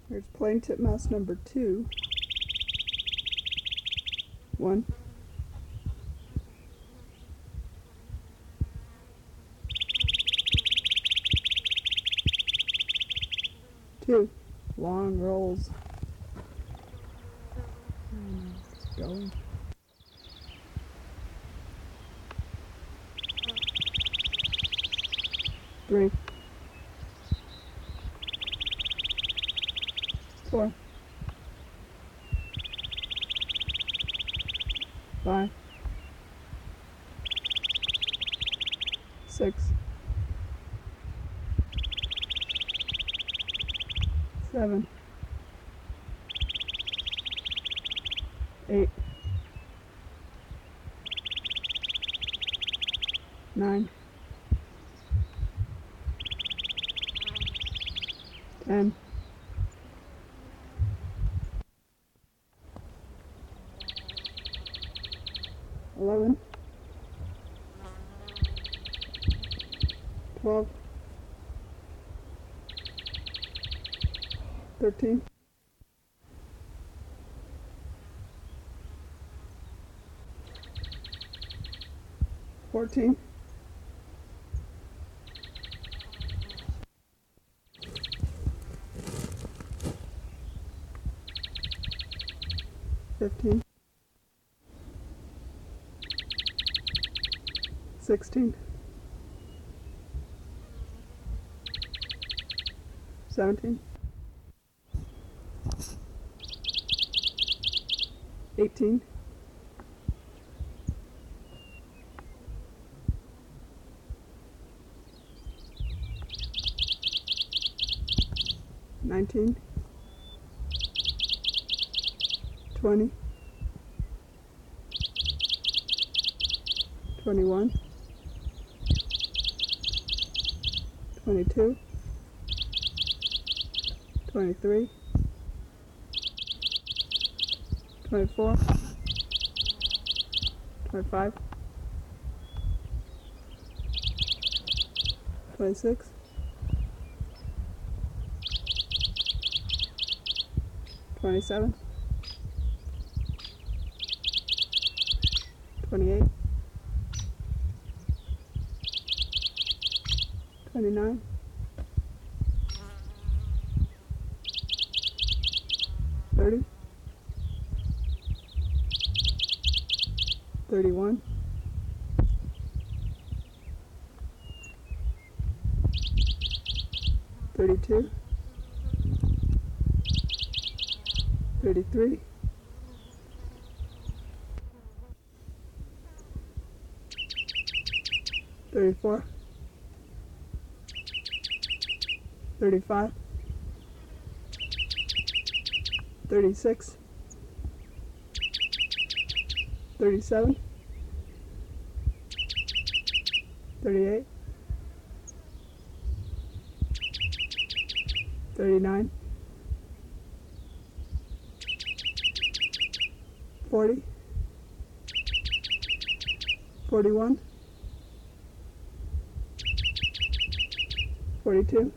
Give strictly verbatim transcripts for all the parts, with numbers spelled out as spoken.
Here's plain titmouse number two. One. Two. Long rolls. And it's going. Three. Four. Five. Six. Seven. Eight. Nine. Ten. Eleven. Twelve. Thirteen. Fourteen. Fifteen. Sixteen. Seventeen. Eighteen. Nineteen. Twenty. Twenty-one. Twenty-two. Twenty-three. Twenty-four. Twenty-five. Twenty-six. Twenty-seven. Twenty-eight. Twenty-nine. Thirty. Thirty-one. Thirty-two. Thirty-three. Thirty-four. Thirty-five. Thirty-six. Thirty-seven. Thirty-eight. Thirty-nine. Forty. Forty-one. Forty-two.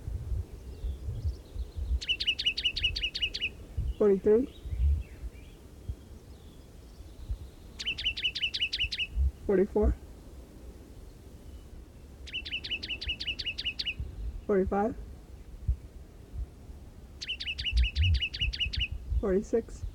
Forty-three. Forty-four. Forty-five. Forty-six.